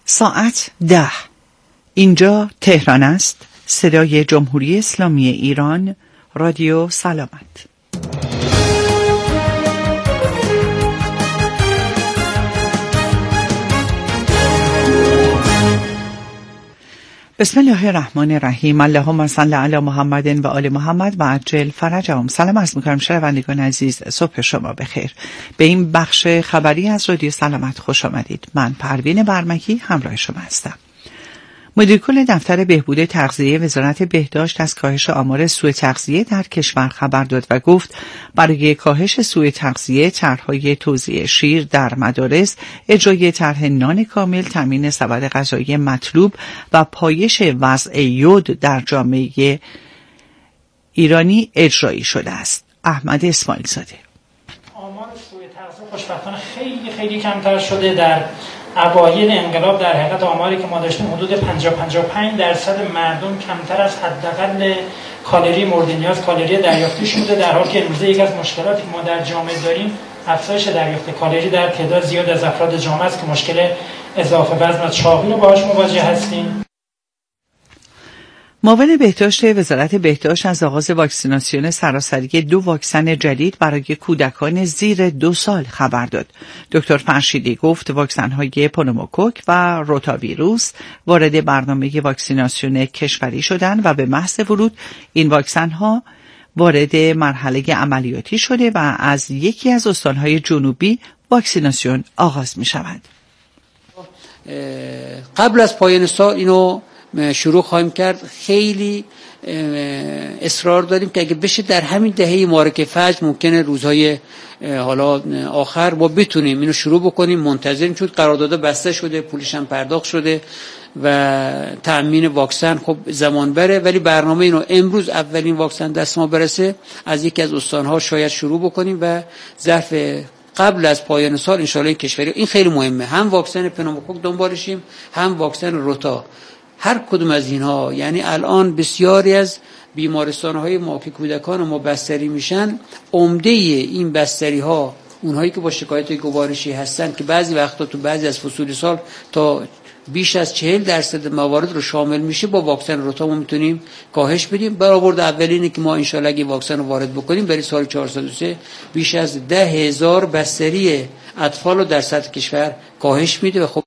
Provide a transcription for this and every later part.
ساعت 10. اینجا تهران است. صدای جمهوری اسلامی ایران، رادیو سلامت. بسم الله الرحمن الرحیم. اللهم صل علی محمد و آل محمد و عجل فرجهم. سلام عرض می‌کنم شنوندگان عزیز، صبح شما بخیر. به این بخش خبری از رادیو سلامت خوش آمدید. من پروین برمکی همراه شما هستم. مدیر کل دفتر بهبود تغذیه وزارت بهداشت از کاهش آمار سوء تغذیه در کشور خبر داد و گفت برای کاهش سوء تغذیه طرح‌های توزیع شیر در مدارس، اجرای طرح نان کامل، تامین سبد غذایی مطلوب و پایش وضع یود در جامعه ایرانی اجرایی شده است. احمد اسماعیل زاده. آمار سوء تغذیه خوشبختانه خیلی کمتر شده. در اوایل انقلاب در حقیقت آماری که ما داشتیم حدود 50-55% مردم کمتر از حداقل کالری مورد نیاز کالری دریافتی شده، در حالی که امروزه یک از مشکلاتی که ما در جامعه داریم افزایش دریافت کالری در تعداد زیاد از افراد جامعه است که مشکل اضافه وزن و چاقی رو باهاش مواجه هستیم. معاون بهداشت وزارت بهداشت از آغاز واکسیناسیون سراسری 2 واکسن جدید برای کودکان زیر 2 سال خبر داد. دکتر فرشیدی گفت واکسن‌های پنوموکوک و روتاویروس وارد برنامه واکسیناسیون کشوری شدند و به محض ورود این واکسن‌ها وارد مرحله عملیاتی شده و از یکی از استان‌های جنوبی واکسیناسیون آغاز می‌شود. قبل از پایان سال اینو شروع خواهیم کرد. خیلی اصرار داریم که اگه بشه در همین دهه مبارک فجر، ممکنه روزهای حالا آخر ما بتونیم اینو شروع بکنیم. منتظریم چون قرارداد بسته شده، پولش هم پرداخت شده و تأمین واکسن خب زمان بره، ولی برنامه اینو امروز اولین واکسن دست ما برسه از یکی از استانها شاید شروع بکنیم و ظرف قبل از پایان سال انشالله کشوری. این خیلی مهمه، هم واکسن پنوموکوک دنبالشیم، هم واکسن روتا. هر کدوم از اینها، یعنی الان بسیاری از بیمارستان‌های ما که کودکان ما بستری میشن، عمده این بستری ها اونهایی که با شکایت گوارشی هستن که بعضی وقتا تو بعضی از فصول سال تا بیش از 40% موارد رو شامل میشه، با واکسن روتا ما میتونیم کاهش بدیم. برآورد اولینه که ما انشالله اگه واکسن رو وارد بکنیم برای سال 403 بیش از 10,000 بستری اطفال رو در سطح کشور کاهش میده. و خب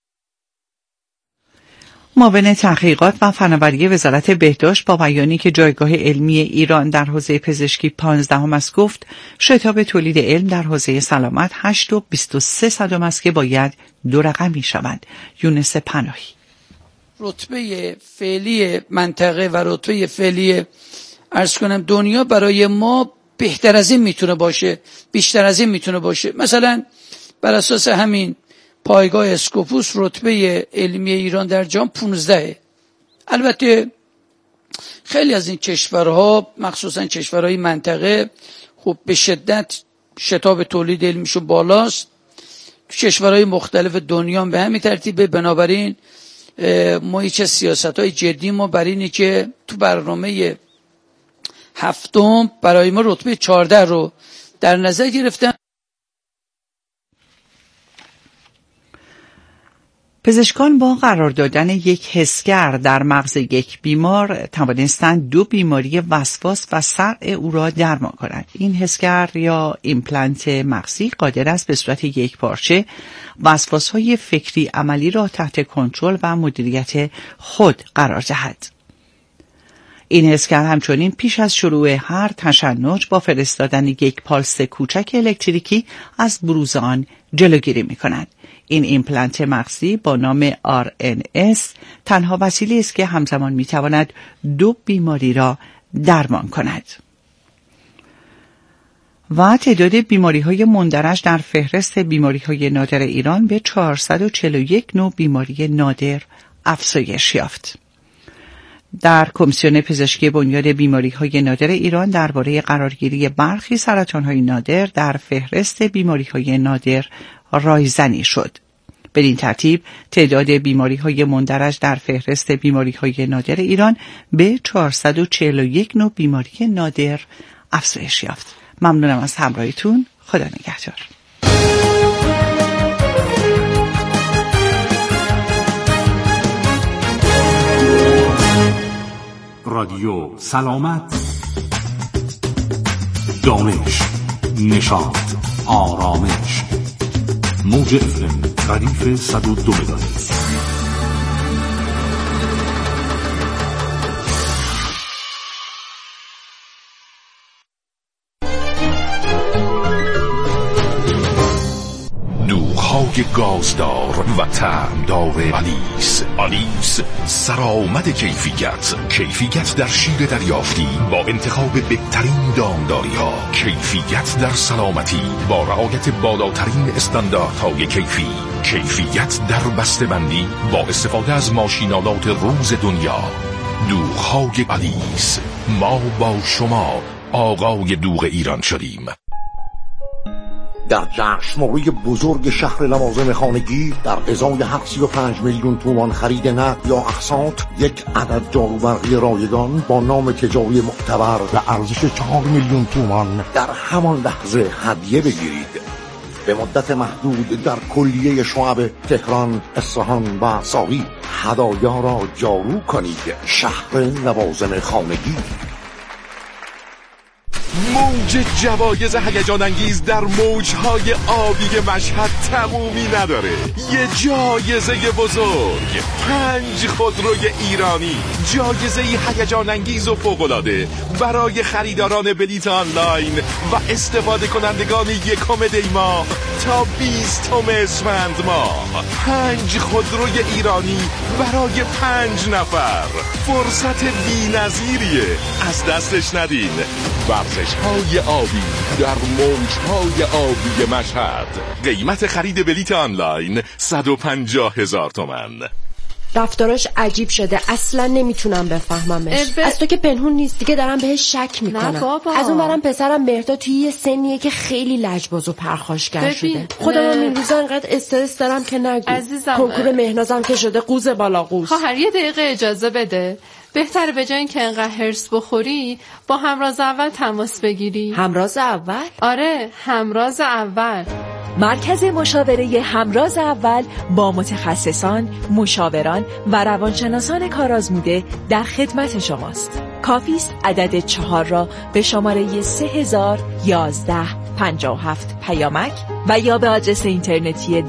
معاون تحقیقات و فناوری وزارت بهداشت با بیانی که جایگاه علمی ایران در حوزه پزشکی 15 است گفت شتاب تولید علم در حوزه سلامت 8.23 است که باید 2 رقمی شود. یونس پناهی. رتبه فعلی منطقه و رتبه فعلی عرض کنم دنیا برای ما بهتر از این میتونه باشه، بیشتر از این میتونه باشه. مثلا بر اساس همین پایگاه اسکوپوس رتبه علمی ایران در جهان 15. البته خیلی از این کشورها مخصوصا کشورهای منطقه خب به شدت شتاب تولید علمیشون بالاست. تو کشورهای مختلف دنیا به همین ترتیبه. بنابراین ما یکی از سیاست‌های جدی ما بر اینه که تو برنامه 7 برای ما رتبه 14 رو در نظر گرفتن. پزشکان با قرار دادن یک حسگر در مغز یک بیمار توانستند 2 بیماری وسواس و صرع او را درمان کنند. این حسگر یا ایمپلنت مغزی قادر است به صورت یک پارچه وسواس‌های فکری عملی را تحت کنترل و مدیریت خود قرار دهد. این حسگر همچنین پیش از شروع هر تشنج با فرستادن یک پالس کوچک الکتریکی از بروز آن جلوگیری می‌کند. این ایمپلنت مغزی با نام RNS تنها وسیله است که همزمان می‌تواند 2 بیماری را درمان کند. و تعداد بیماری‌های مندرج در فهرست بیماری‌های نادر ایران به 441 نوع بیماری نادر افزایش یافت. در کمیسیون پزشکی بنیاد بیماری‌های نادر ایران درباره قرارگیری برخی سرطان‌های نادر در فهرست بیماری‌های نادر رایزنی شد. بدین ترتیب تعداد بیماری‌های مندرج در فهرست بیماری‌های نادر ایران به 441 نوع بیماری نادر افزایش یافت. ممنونم از همراهیتون. خدا نگهدار. رادیو سلامت، دانش، نشاط، آرامش. موج FM ردیف 102 مگاهرتز. دوغ‌های گازدار و طعمدار آلیس سرآمد کیفیت در شیر دریافتی با انتخاب بهترین دامداری‌ها، کیفیت در سلامتی با رعایت بالاترین استانداردهای کیفیت در بسته‌بندی با استفاده از ماشین‌آلات روز دنیا. دوغ‌های آلیس، ما با شما آقای دوغ ایران شدیم. در جشنواره بزرگ شهر لوازم خانگی در ازای 735 میلیون تومان خرید نقد یا اقساط، یک عدد جاروبرقی رایگان با نام تجاری معتبر و ارزش 4 میلیون تومان در همان لحظه هدیه بگیرید. به مدت محدود در کلیه شعب تهران، اصفهان و ساری هدایا را جارو کنید. شهر لوازم خانگی. موج جوایز هیجان انگیز در موجهای آبی مشهد تمومی نداره. یه جایزه بزرگ، 5 خودروی ایرانی، جایزه هیجان انگیز و فوق‌العاده برای خریداران بلیط آنلاین و استفاده کنندگان 1 دی ماه تا 20 اسفند ماه. 5 خودروی ایرانی برای 5 نفر. فرصت بی‌نظیریه، از دستش ندین. ورزش‌های آبی در موج‌های آبی مشهد. قیمت خرید بلیط آنلاین 150,000 تومان. رفتاراش عجیب شده، اصلا نمیتونم بفهممش. از تو که پنهون نیست دیگه، دارم بهش شک میکنم. از اون برم پسرم مهرداد توی یه سنیه که خیلی لجباز و پرخاشگر شده. خودم این روزا انقدر استرس دارم که نگو. عزیزم، کنکور مهنازم که شده قوز بالا قوز. خواهر یه دقیقه اجازه بده. بهتره به جای اینکه انقدر هرس بخوری با همراز اول تماس بگیری. همراز اول؟ آره، همراز اول. مرکز مشاوره همراز اول با متخصصان، مشاوران و روانشناسان کارآزموده در خدمت شماست. کافی است عدد 4 را به شماره 301157 پیامک و یا به آدرس اینترنتی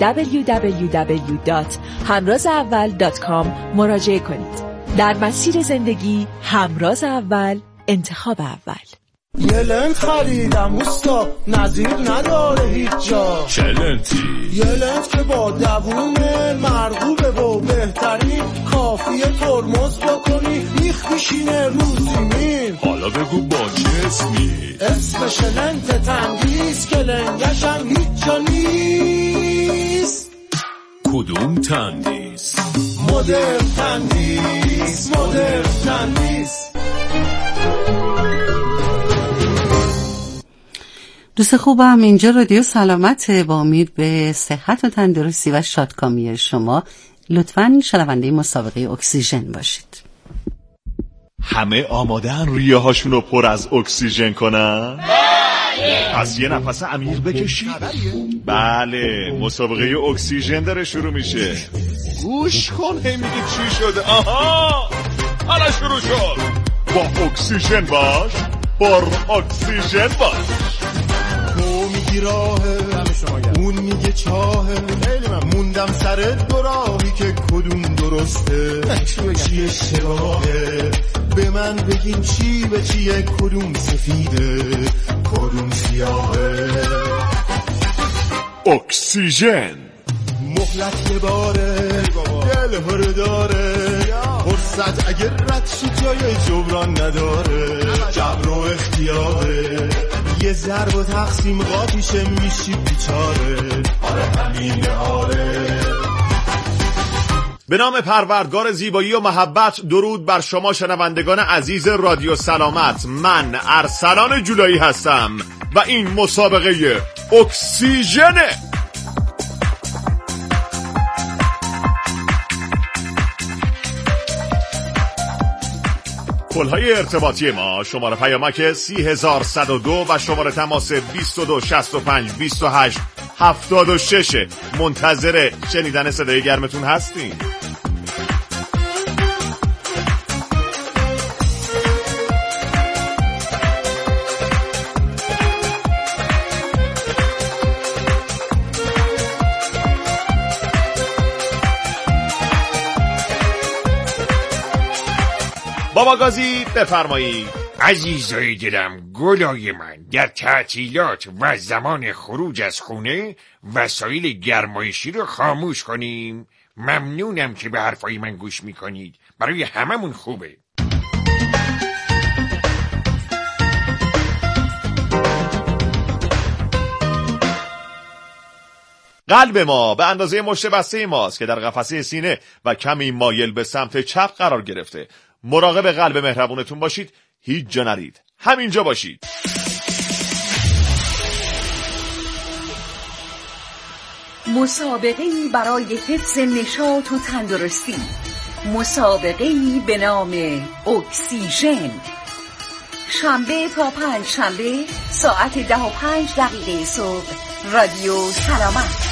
www.hamrazaawal.com مراجعه کنید. در مسیر زندگی همراز اول، انتخاب اول. یه لنت خریدم اوستا، نظیر نداره هیچ جا. چه لنتی؟ یه لنت که با دوونه مرغوبه و بهترین، کافیه ترمز بکنی میخ میشینه رو زمین. حالا بگو با چه اسمی؟ اسمش لنت تندیس که لنگشم هیچ جا نیست. کدوم تندیس؟ مدرن تندیس، مدرن تندیس. دوست خوبم، اینجا رادیو سلامته. با امید به صحت و تندرستی و شادکامی شما لطفاً شنونده مسابقه اکسیژن باشید. همه آمادن ریه هاشونو پر از اکسیژن کنن؟ بله. از یه نفس عمیق بکشید. بله، مسابقه اکسیژن داره شروع میشه. گوش کن، هی میگه چی شده؟ آها، حالا شروع شد. با اکسیژن باش، پر اکسیژن باش. تو میگی راهه، اون میگه چاهه، موندم سر دو راهی که کدوم درسته، چی اشتباهه. به من بگین چی به چیه، کدوم سفیده کدوم سیاهه. اکسیژن مهلت یه باره، دل هر داره، فرصت اگر رد شی جای جبران نداره. جبر و اختیاره، یه ضرب و تقسیم قاطیشه میشی بیچاره. آره همینه، آره. به نام پروردگار زیبایی و محبت، درود بر شما شنوندگان عزیز رادیو سلامت. من ارسلان جولایی هستم و این مسابقه اکسیژنه. کلهای ارتباطی ما شماره پیامک 30102 و شماره تماس 22652876. منتظر شنیدن صدای گرمتون هستیم. بابا گازی بفرمایید. عزیزای دلم، گلای من، در تعطیلات و زمان خروج از خونه وسایل گرمایشی رو خاموش کنیم. ممنونم که به حرفای من گوش میکنید، برای هممون خوبه. قلب ما به اندازه مشت بسته ماست که در قفسه سینه و کمی مایل به سمت چپ قرار گرفته. مراقب قلب مهربونتون باشید، هیچ جا نرید، همینجا باشید. مسابقه‌ای برای حفظ نشاط و تندرستی، مسابقه‌ای به نام اکسیژن. شنبه تا پنج شنبه ساعت 10:05 صبح، رادیو سلامت.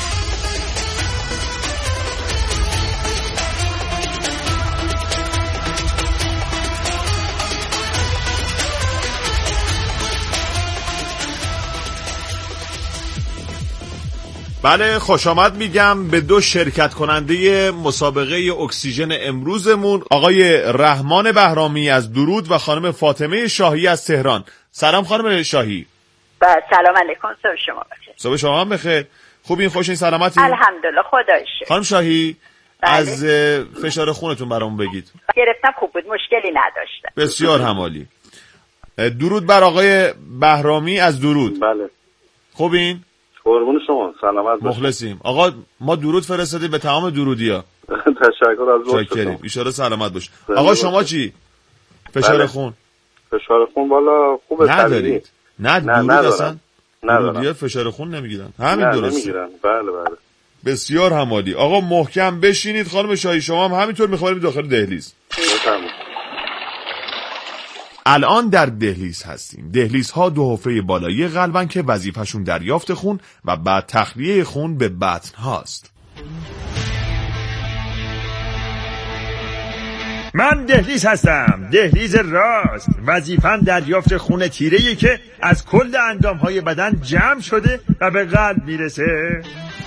بله، خوش آمد میگم به دو شرکت کننده مسابقه اکسیژن امروزمون، آقای رحمان بهرامی از درود و خانم فاطمه شاهی از تهران. سلام خانم شاهی. سلام علیکم، صبح شما بخیر. صبح شما هم بخیر. خوبین؟ خوشین؟ سلامتی؟ الحمدلله، خدای شکر. خانم شاهی، بله. از فشار خونتون برامون بگید. گرفتم، خوب بود، مشکلی نداشتم. بسیار همالی. درود بر آقای بهرامی از درود. بله. خوبین؟ قربون شما، سلامت باشید. مخلصیم. آقا ما درود فرستادیم به تمام درودیا. تشکر از شما. ان شاءالله سلامت باش. آقا شما چی؟ فشار بله. خون؟ فشار خون والا خوبه. ندارید؟ نه درود اصلا؟ ندارم. فشار خون نمیگیرن. همین درسته. نمیگیرن. بله. بسیار همالی. آقا محکم بشینید. خانم شاهی شما هم همینطور میخواریم داخل دهلیز. الان در دهلیز هستیم. دهلیزها دو حفره بالایی قلبن که وظیفه‌شون دریافت خون و بعد تخلیه خون به بطن هاست. من دهلیز هستم، دهلیز راست. وظیفه‌م دریافت خون تیره‌ای که از کل اندام‌های بدن جمع شده و به قلب میرسه.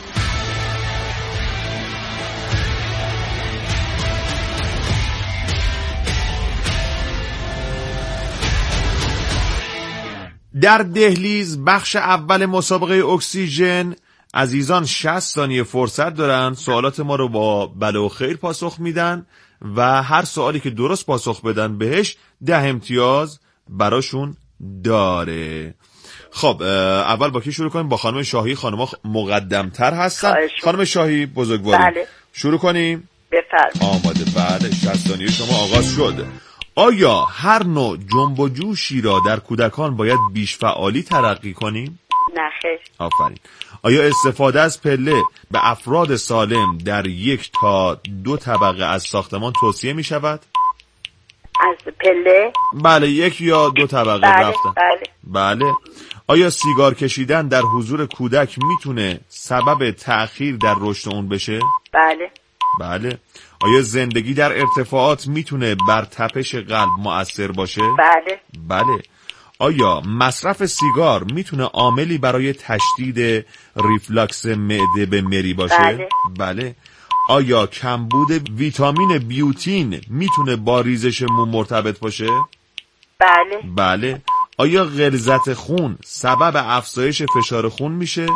در دهلیز بخش اول مسابقه اکسیژن، عزیزان 60 ثانیه فرصت دارن سوالات ما رو با بله و خیر پاسخ میدن و هر سوالی که درست پاسخ بدن بهش 10 امتیاز براشون داره. خب اول با کی شروع کنیم؟ با خانم شاهی. خانم‌ها مقدم‌تر هستن. خانم شاهی بزرگواری. بله. شروع کنیم؟ بفرمایید. آماده. بله، 60 ثانیه شما آغاز شد. آیا هر نوع جنب و جوشی را در کودکان باید بیش فعالی ترقی کنیم؟ نه خیر. آفرین. آیا استفاده از پله به افراد سالم در 1 تا 2 طبقه از ساختمان توصیه می شود؟ از پله؟ بله، 1 یا 2 طبقه بله، رفتن. بله. آیا سیگار کشیدن در حضور کودک میتونه سبب تأخیر در رشد اون بشه؟ بله. آیا زندگی در ارتفاعات میتونه بر تپش قلب مؤثر باشه؟ بله. آیا مصرف سیگار میتونه عاملی برای تشدید ریفلاکس معده به مری باشه؟ بله. آیا کمبود ویتامین بیوتین میتونه با ریزش مو مرتبط باشه؟ بله. آیا غلظت خون سبب افزایش فشار خون میشه؟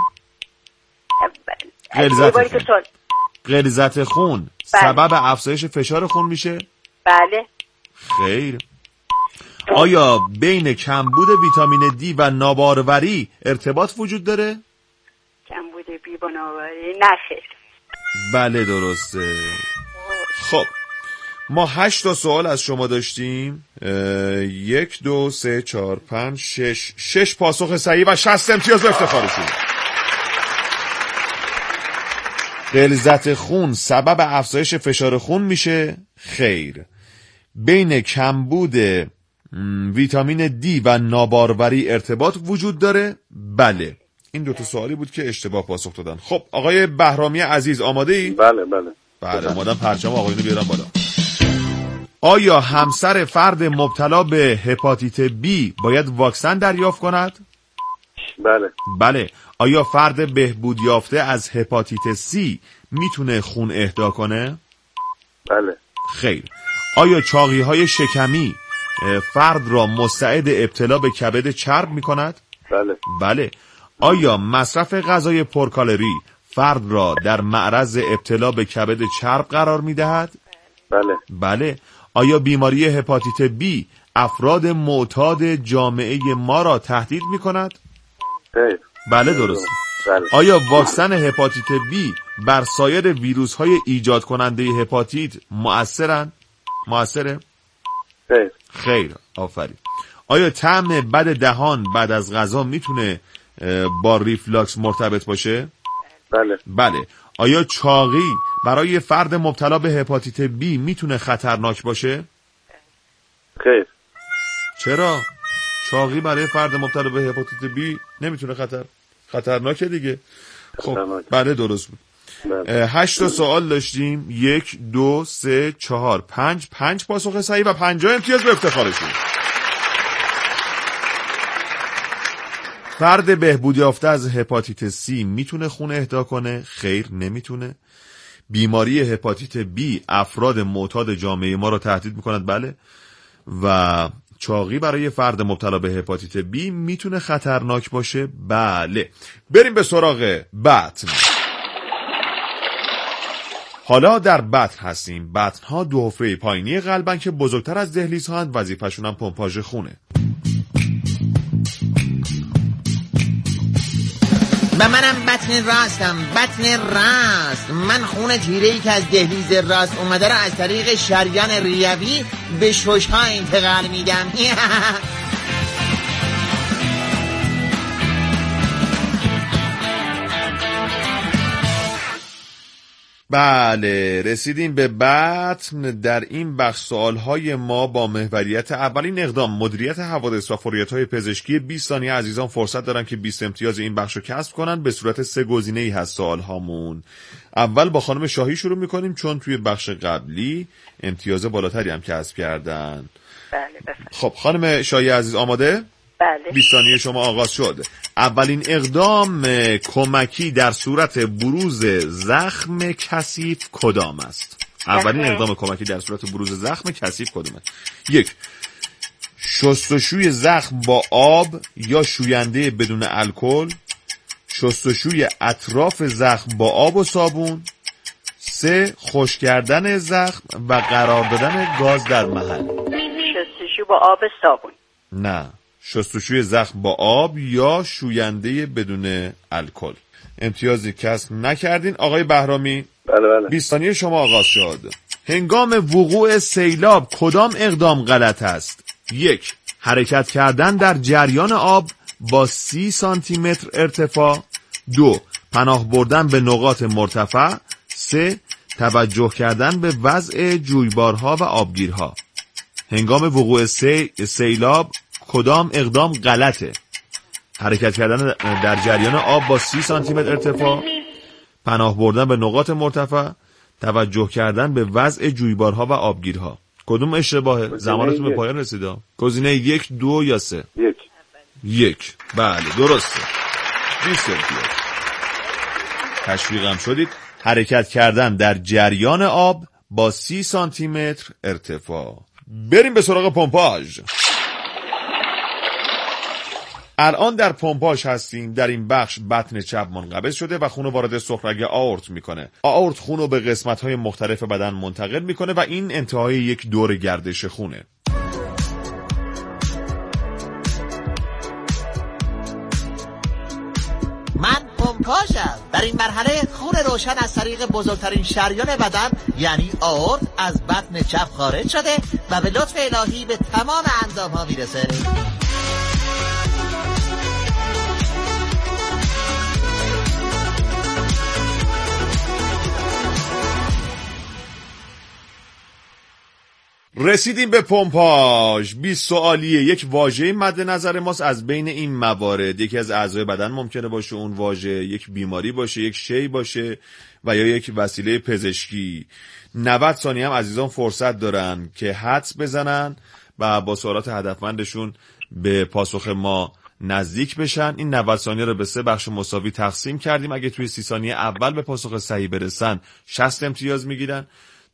غلظت خون سبب افزایش فشار خون میشه؟ خیر. آیا بین کمبود ویتامین دی و ناباروری ارتباط وجود داره؟ کمبود بی با ناباروری؟ نه خیر. بله درسته. خب ما 8 تا سوال از شما داشتیم. 1 2 3 4 5 6 پاسخ صحیح و 60 امتیاز به افتخارشون. غلظت خون سبب افزایش فشار خون میشه؟ خیر. بین کمبود ویتامین دی و ناباروری ارتباط وجود داره؟ بله. این 2 تا سوالی بود که اشتباه پاسخ دادن. خب آقای بهرامی عزیز آماده ای؟ بله. آمادم. پرچم آقایونو بیارم بالا. آیا همسر فرد مبتلا به هپاتیت بی باید واکسن دریافت کند؟ بله. آیا فرد بهبود یافته از هپاتیت سی میتونه خون اهدا کنه؟ بله. خیر. آیا چاقی‌های شکمی فرد را مستعد ابتلا به کبد چرب می‌کند؟ بله. آیا مصرف غذای پرکالری فرد را در معرض ابتلا به کبد چرب قرار می‌دهد؟ بله. آیا بیماری هپاتیت بی افراد معتاد جامعه ما را تهدید می‌کند؟ بله درست. آیا واکسن هپاتیت بی بر سایر ویروس‌های ایجاد کننده هپاتیت مؤثره؟ خیر. آفرین. آیا طعم بد دهان بعد از غذا میتونه با ریفلاکس مرتبط باشه؟ بله. آیا چاقی برای فرد مبتلا به هپاتیت بی میتونه خطرناک باشه؟ خیر. چرا؟ چاقی برای فرد مبتلا به هپاتیت بی نمیتونه خطرناکه دیگه. خب بله درست بود. 8 تا سوال داشتیم. 1 2 3 4 5 پاسخ صحیح و 50 امتیاز به افتخارشون. فرد بهبود یافته از هپاتیت سی میتونه خون اهدا کنه؟ خیر نمیتونه. بیماری هپاتیت بی افراد معتاد جامعه ما رو تهدید میکند؟ بله. و چاقی برای فرد مبتلا به هپاتیت بی میتونه خطرناک باشه؟ بله. بریم به سراغ بطن. حالا در بطن هستیم. بطن ها دو حفره پایینی قلبن که بزرگتر از دهلیز ها هستند. وظیفه‌شون هم پمپاژ خونه. و منم بطن راستم. بطن راست. من خون تیره‌ای که از دهلیز راست اومده رو از طریق شریان ریوی به شش‌ها انتقال میدم. بله رسیدیم به بطن. در این بخش سوالهای ما با محوریت اولین اقدام مدیریت حوادث و فوریت‌های پزشکی 20 ثانیه عزیزان فرصت دارن که 20 امتیاز این بخش رو کسب کنن. به صورت 3 گزینه‌ای هست سوالهامون. اول با خانم شاهی شروع میکنیم چون توی بخش قبلی امتیاز بالاتری هم کسب کردن. بله بفرمایید. خب خانم شاهی عزیز آماده؟ بله. 20 ثانیه شما آغاز شد. اولین اقدام کمکی در صورت بروز زخم کثیف کدام است؟ اولین اقدام کمکی در صورت بروز زخم کثیف کدام است؟ 1. شستشوی زخم با آب یا شوینده بدون الکل. شستشوی اطراف زخم با آب و صابون. 3. خشک کردن زخم و قرار دادن گاز در محل. شستشو با آب صابون. نه، شستشوی زخم با آب یا شوینده بدون الکل. امتیازی کسب نکردین. آقای بهرامی. بله. 20 ثانیه شما آغاز شد. هنگام وقوع سیلاب کدام اقدام غلط است؟ 1. حرکت کردن در جریان آب با 30 سانتی متر ارتفاع. 2. پناه بردن به نقاط مرتفع. 3. توجه کردن به وضع جویبارها و آبگیرها. هنگام وقوع سیلاب کدام اقدام غلطه؟ حرکت کردن در جریان آب با 30 سانتی متر ارتفاع، پناه بردن به نقاط مرتفع، توجه کردن به وضع جویبارها و آبگیرها. کدوم اشتباهه؟ زمانتون به پایان رسیده. گزینه 1، 2 یا 3؟ 1. بله درسته. 20 امتیاز. تشویقم شدید. حرکت کردن در جریان آب با 30 سانتی متر ارتفاع. بریم به سراغ پمپاژ. الان در پمپاژ هستیم. در این بخش بطن چپ منقبض شده و خون وارد سفرگه آورت میکنه. آورت خون رو به قسمت‌های مختلف بدن منتقل میکنه و این انتهای یک دور گردش خونه. من پمپاژم. در این مرحله خون روشن از طریق بزرگترین شریان بدن یعنی آورت از بطن چپ خارج شده و به لطف الهی به تمام اندام‌ها میرسه. رسیدیم به پمپاژ. 20 سوالیه. یک واژه مد نظر ماست. از بین این موارد یکی از اعضای بدن ممکنه باشه اون واژه، یک بیماری باشه، یک شی باشه و یا یک وسیله پزشکی. 90 ثانیه هم عزیزان فرصت دارن که حدس بزنن و با سوالات هدفمندشون به پاسخ ما نزدیک بشن. این 90 ثانیه رو به 3 بخش مساوی تقسیم کردیم. اگه توی 30 ثانیه اول به پاسخ صحیح برسن 60 امتیاز میگیرن،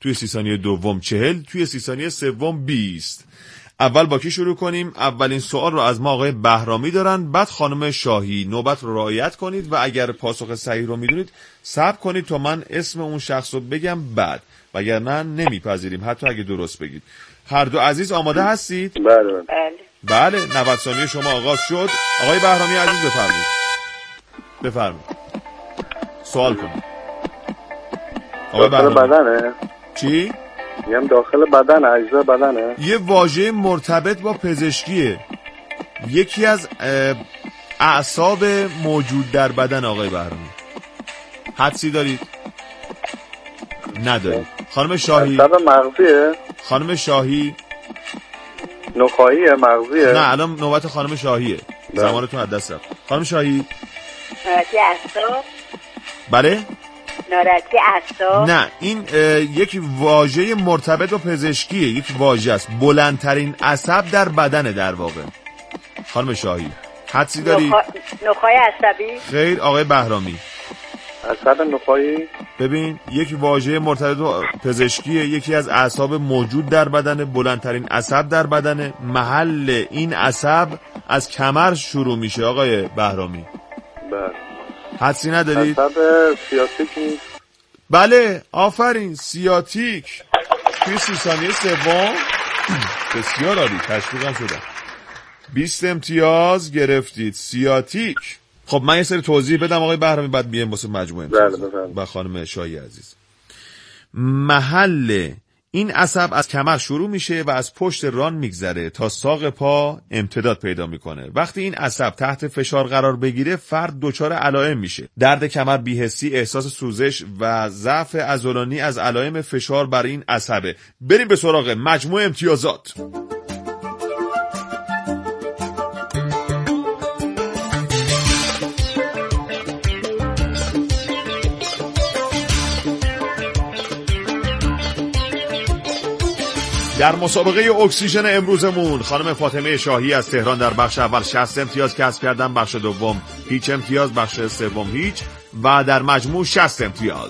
توی 30 ثانیه دوم 40، توی 30 ثانیه سوم 20. اول با کی شروع کنیم؟ اولین سوال رو از ما آقای بهرامی دارن، بعد خانم شاهی. نوبت رو رعایت کنید و اگر پاسخ صحیح رو میدونید صبر کنید تا من اسم اون شخص رو بگم بعد، وگرنه نمیپذیریم حتی اگه درست بگید. هر دو عزیز آماده هستید؟ بله 90 ثانیه شما آغاز شد. آقای بهرامی عزیز بفرمایید سوال کنید. آقای داخل بدنه؟ چی؟ میگم داخل بدن، اجزا بدنه؟ یه واژه مرتبط با پزشکیه، یکی از اعصاب موجود در بدن. آقای بهرامی حدسی دارید؟ ندارید. خانم شاهی اعصاب مغزیه؟ خانم شاهی نخاعیه مغزیه؟ نه الان نوبت خانم شاهیه، زمانتون از دست رفت. خانم شاهی ناراحتی اعصاب؟ بله؟ ناراحتی اعصاب؟ نه این یک واژه مرتبط با پزشکیه، یک واژه است، بلندترین عصب در بدنه در واقع. خانم شاهی حدسی داری؟ نخاع عصبی؟ خیر. آقای بهرامی عصب نخاعی؟ ببین یک واژه مرتبط با پزشکیه، یکی از اعصاب موجود در بدن، بلندترین عصب در بدن، محل این عصب از کمر شروع میشه. آقای بهرامی بله. حدسی ندارید؟ عصب سیاتیک نیست؟ بله آفرین، سیاتیک. توی 30 ثانیه سوم بسیار عالی، تشویقم شدم. 20 امتیاز گرفتید. سیاتیک. خب من یه سری توضیح بدم آقای بهرامی، بعد بیایم واسه مجموعه امتیاز. با خانم شاهی عزیز، محل این عصب از کمر شروع میشه و از پشت ران میگذره تا ساق پا امتداد پیدا میکنه. وقتی این عصب تحت فشار قرار بگیره فرد دچار علائم میشه. درد کمر، بی‌حسی، احساس سوزش و ضعف عضلانی از علائم فشار بر این عصبه. بریم به سراغ مجموع امتیازات. در مسابقه اکسیژن امروزمون خانم فاطمه شاهی از تهران در بخش اول 60 امتیاز کسب کردن، بخش دوم هیچ امتیاز، بخش سوم هیچ و در مجموع 60 امتیاز.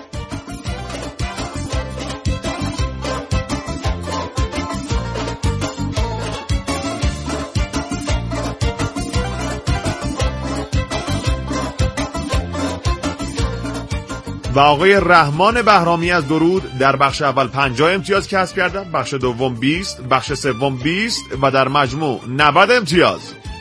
و آقای رحمان بهرامی از درود در بخش اول 50 امتیاز کسب کردن، بخش دوم 20، بخش سوم 20 و در مجموع 90 امتیاز.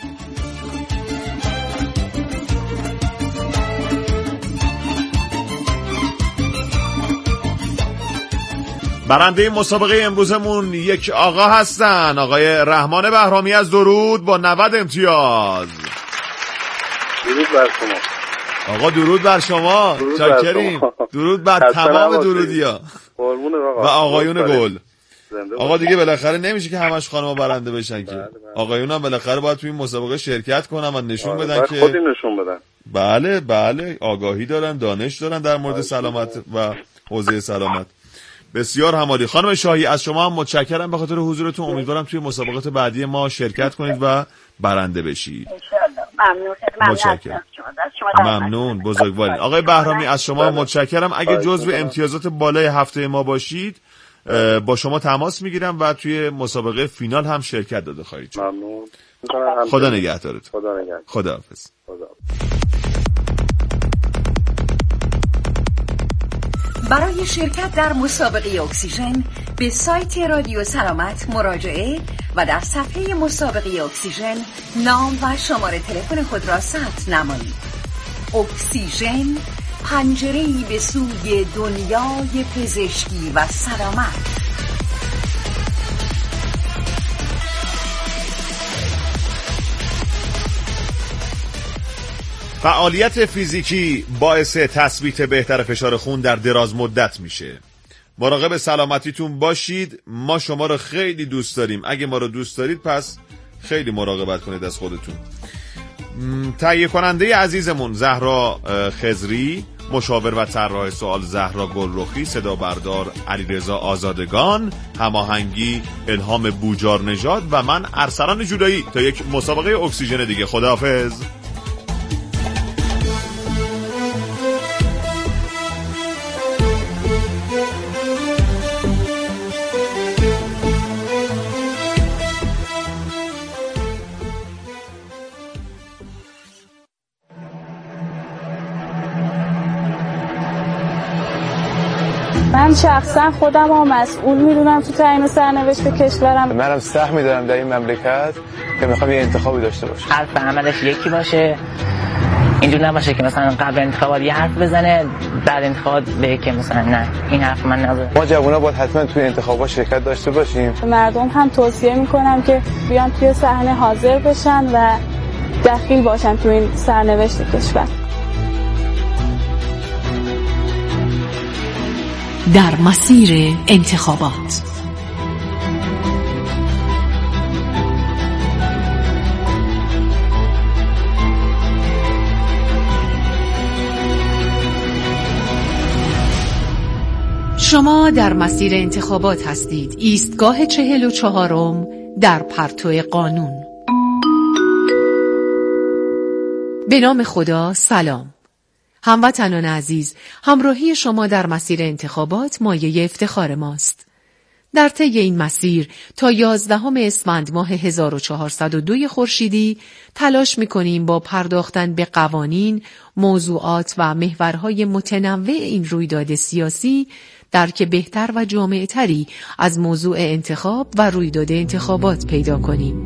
برنده مسابقه امروزمون یک آقا هستن، آقای رحمان بهرامی از درود با 90 امتیاز. درود بر شما آقا. درود بر شما. شاکریم. درود بر تمام درودیا و آقایون گل. آقا دیگه بالاخره نمیشه که همش خانم‌ها برنده بشن که. آقایون هم بالاخره باید توی این مسابقه شرکت کنن و نشون بدن که خودی نشون بدن. بله آگاهی دارن، دانش دارن در مورد سلامت و حوزه سلامت. بسیار همالی. خانم شاهی از شما هم متشکرم به خاطر حضورتون. امیدوارم توی مسابقات بعدی ما شرکت کنید و برنده بشید. متشکرم. ممنون بزرگوارید. آقای بهرامی از شما متشکرم. اگه جزو امتیازات بالای هفته ما باشید با شما تماس میگیرم و توی مسابقه فینال هم شرکت داده خواهید. ممنون. خدا نگهدارت. خدا حافظ. برای شرکت در مسابقه اکسیژن به سایت رادیو سلامت مراجعه و در صفحه مسابقه اکسیژن نام و شماره تلفن خود را ثبت نمایید. اکسیژن، پنجره‌ای به سوی دنیای پزشکی و سلامت. فعالیت فیزیکی باعث تثبیت بهتر فشار خون در دراز مدت میشه. مراقب سلامتیتون باشید. ما شما رو خیلی دوست داریم. اگه ما رو دوست دارید پس خیلی مراقبت کنید از خودتون. تهیه کننده عزیزمون زهرا خضری، مشاور و طراح سوال زهرا گلرخی، صدا بردار علیرضا آزادگان، هماهنگی الهام بوجار نژاد و من ارسلان جودایی. تا یک مسابقه اکسیژن دیگه، خداحافظ. من شخصا خودم رو مسئول میدونم تو تعیین سرنوشت کشورم. منم سهمی دارم در این مملکت که میخوام یه انتخابی داشته باشم. حرف عملش یکی باشه، اینجور نباشه که مثلا قبل انتخابات یه حرف بزنه بعد انتخابات به که مثلا نه این حرف من نزنه. ما جوونا باید حتما توی انتخابات شرکت داشته باشیم. مردم هم توصیه میکنم که بیان توی صحنه حاضر بشن و دخیل باشن توی این سرنوشت کشور. در مسیر انتخابات شما در مسیر انتخابات هستید. ایستگاه 44م در پرتو قانون. به نام خدا، سلام. هموطنان عزیز، همراهی شما در مسیر انتخابات مایه افتخار ماست. در طی این مسیر تا 11 اسفند ماه 1402 خورشیدی تلاش می‌کنیم با پرداختن به قوانین، موضوعات و محورهای متنوع این رویداد سیاسی درک بهتر و جامع‌تری از موضوع انتخاب و رویداد انتخابات پیدا کنیم.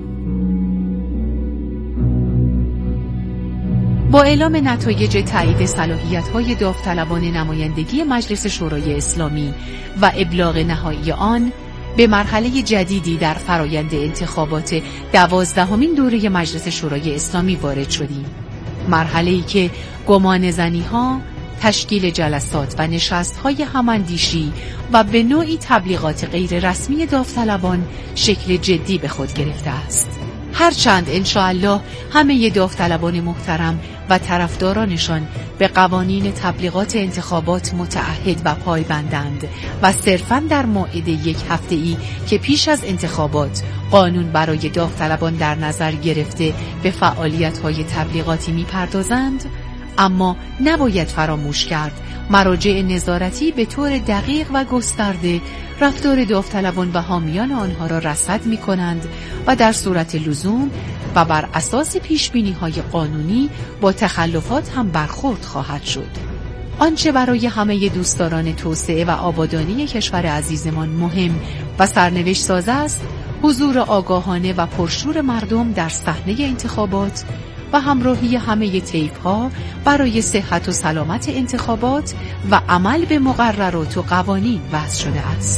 با اعلام نتایج تایید صلاحیت‌های داوطلبان نمایندگی مجلس شورای اسلامی و ابلاغ نهایی آن، به مرحله جدیدی در فرایند انتخابات 12مین دوره مجلس شورای اسلامی وارد شدیم. مرحله‌ای که گمانه‌زنی‌ها، تشکیل جلسات و نشست‌های هماندیشی و به نوعی تبلیغات غیر رسمی داوطلبان شکل جدی به خود گرفته است. هرچند انشاءالله همه داوطلبان محترم و طرفدارانشان به قوانین تبلیغات انتخابات متعهد و پایبندند و صرفاً در موعد یک هفته‌ای که پیش از انتخابات قانون برای داوطلبان در نظر گرفته به فعالیت‌های تبلیغاتی می‌پردازند، اما نباید فراموش کرد مراجع نظارتی به طور دقیق و گسترده رفتار داوطلبان و حامیان آنها را رصد می‌کنند و در صورت لزوم و بر اساس پیشبینی‌های قانونی با تخلفات هم برخورد خواهد شد. آنچه برای همه دوستداران توسعه و آبادانی کشور عزیزمان مهم و سرنوشت ساز است، حضور آگاهانه و پرشور مردم در صحنه انتخابات و همراهی همه طیف‌ها برای صحت و سلامت انتخابات و عمل به مقررات و قوانین وضع شده است.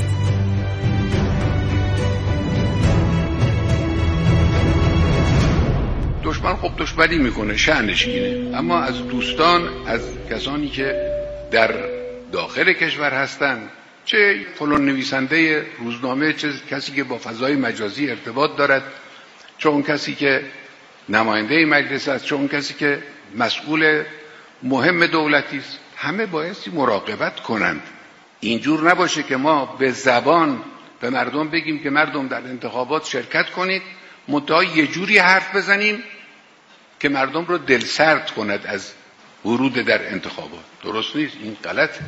دشمن خب دشمنی میکنه، شأنش اینه، اما از دوستان، از کسانی که در داخل کشور هستن، چه فلان نویسنده روزنامه، چه کسی که با فضای مجازی ارتباط دارد، چه اون کسی که نماینده مجلس است، چه اون کسی که مسئول مهم دولتی است، همه بایستی مراقبت کنند. اینجور نباشه که ما به زبان به مردم بگیم که مردم در انتخابات شرکت کنید، منتها یه جوری حرف بزنیم که مردم رو دلسرد کند از ورود در انتخابات. درست نیست، این غلطه.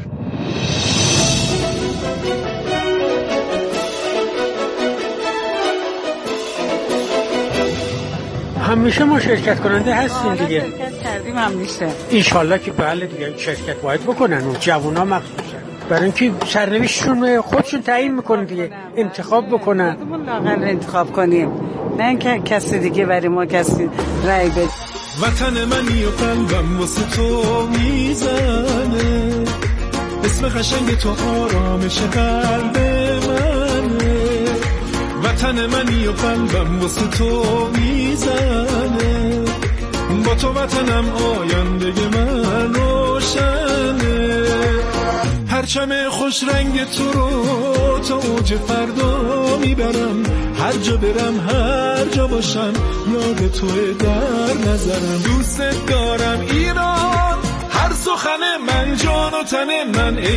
همیشه ما شرکت کننده هستیم دیگه. شرکت کردیم همیشه. انشالله که بله دیگه شرکت باید بکنن و جوونا مخصوصا. برای اینکه سرنوشتشون خودشون تعیین میکنن دیگه، انتخاب بکنن. لااقل انتخاب کنیم. نه اینکه کسی دیگه برای ما کسی رأی بده. وطن منی و قلبم واسه تو میزنه، اسم قشنگ تو آرامش قلب منه. وطن منی و قلبم واسه تو میزنه، با تو وطنم آینده من روشنه. پرچم خوش رنگ تو رو تا اوج فردا میبرم، هر جا برم هر جا باشم یاد توی در نظرم. دوست دارم ایران، هر سخن من جان و تن من.